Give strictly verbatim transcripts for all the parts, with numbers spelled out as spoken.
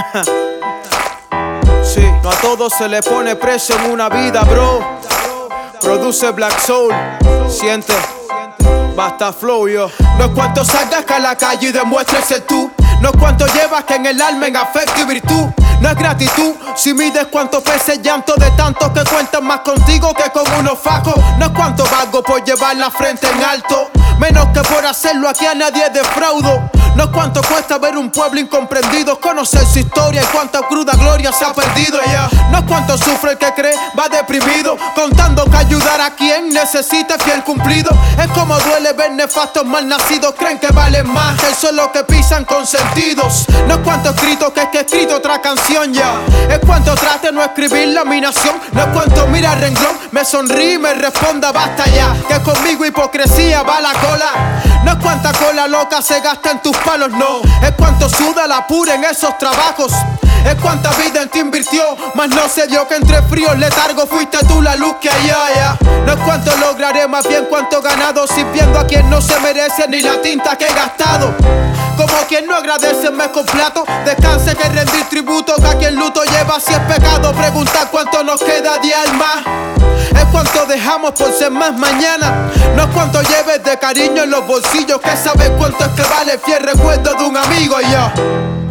Sí, no a todos se le pone precio en una vida, bro. Produce Black Soul, siente, basta flow, yo. No es cuanto salgas que a la calle y demuestres ser tú. No es cuanto llevas que en el alma en afecto y virtud. No es gratitud si mides cuánto pesa el llanto de tantos que cuentan más contigo que con unos fajos. No es cuánto valgo por llevar la frente en alto, menos que por hacerlo aquí a nadie defraudo. No es cuánto cuesta ver un pueblo incomprendido, conocer su historia y cuánta cruda gloria se ha perdido, yeah. No es cuánto sufre el que cree, va deprimido, contando que ayudar a quien necesita fiel cumplido. Es como duele ver nefastos mal nacidos, creen que valen más que el solo que pisan con sentidos. No es cuánto escrito que es que he escrito otra canción, ya, yeah. Es cuánto trate no escribir la mi nación. No es cuánto mira el renglón, me sonríe y me responda basta ya, que conmigo hipocresía va la cola. No es cuánta cola loca se gasta en tus palos, no. Es cuánto suda la pura en esos trabajos. Es cuánta vida en ti invirtió, mas no se dio que entre fríos letargo fuiste tú la luz que hay allá. No es cuánto lograré, más bien cuánto ganado, sirviendo a quien no se merece ni la tinta que he gastado. Como quien no agradece me complato, descanse que rendir tributo que a quien luto lleva si es pecado. Preguntar cuánto nos queda de alma. Es cuánto dejamos por ser más mañana. No es cuánto lleves de cariño en los bolsillos, que sabes cuánto es que vale fiel recuerdo de un amigo y yo.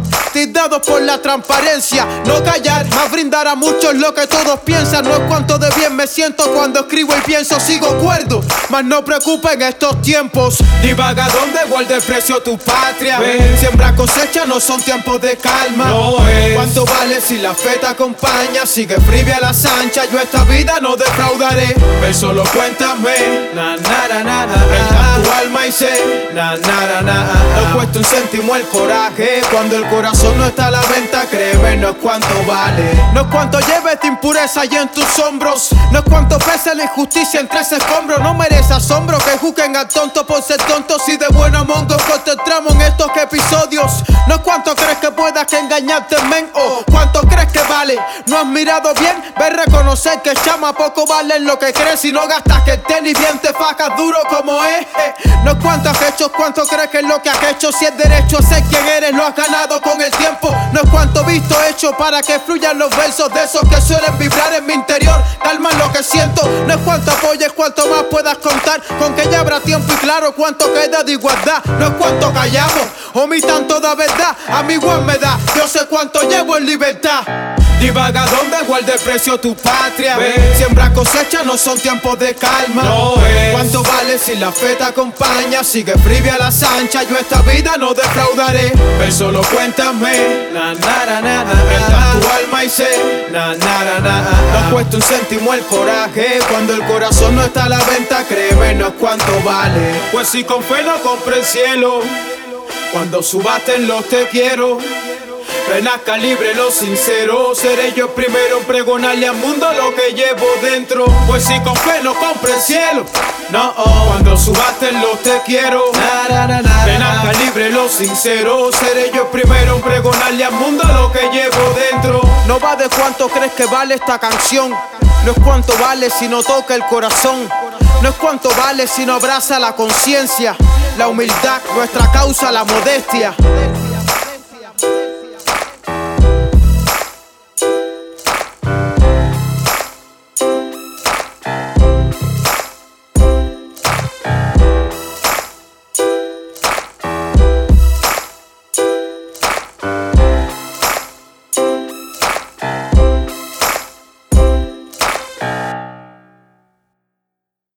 Dados por la transparencia, no callar, más brindar a muchos lo que todos piensan. No es cuánto de bien me siento cuando escribo y pienso, sigo cuerdo, mas no preocupa en estos tiempos. Divaga donde guarda el precio tu patria. Ven, siembra cosecha, no son tiempos de calma. No es. ¿Cuánto vale si la fe te acompaña? Sigue frío a las anchas, yo esta vida no defraudaré. Ven, solo cuéntame, na na na na, na. Tu alma y sé, na na na na. No cuesta un céntimo el coraje cuando el corazón no está a la venta, créeme, no es cuánto vale. No es cuánto lleves de impureza allí en tus hombros. No es cuánto pesa la injusticia entre ese escombro. No merece asombro que juzguen al tonto por ser tonto. Si de buena mongo concentramos en estos episodios. No es cuánto crees que puedas que engañarte, men. O cuánto crees que vale. No has mirado bien, ves reconocer que chama poco vale en lo que crees. Si no gastas que el tenis bien te fajas duro como es. No es cuánto has hecho, cuánto crees que es lo que has hecho. Si es derecho a ser quien eres, lo has ganado con el tiempo. No es cuánto visto hecho para que fluyan los versos de esos que suelen vibrar en mi interior, calman lo que siento. No es cuánto apoyes, cuánto más puedas contar, con que ya habrá tiempo y claro cuánto queda de igualdad. No es cuánto callamos, omitan toda verdad, a mi igual me da, yo sé cuánto llevo en libertad. Divaga donde guarda el precio tu patria. Ven, siembra cosecha, no son tiempos de calma. No es. ¿Cuánto vale si la fe te acompaña? Sigue frío a las anchas, yo esta vida no defraudaré. Ven, solo cuéntame, na na na na na. Está tu alma y sé, na na na na. No cuesta un céntimo el coraje cuando el corazón no está a la venta, créeme, no es cuánto vale. Pues si con fe no compré el cielo, cuando subasten los te quiero. Renazca libre, lo sincero. Seré yo el primero en pregonarle al mundo lo que llevo dentro. Pues si con fe no compre el cielo, no, oh. Cuando subasten los te quiero, renazca libre, lo sincero. Seré yo el primero en pregonarle al mundo lo que llevo dentro. No va de cuánto crees que vale esta canción. No es cuánto vale si no toca el corazón. No es cuánto vale si no abraza la conciencia, la humildad, nuestra causa, la modestia.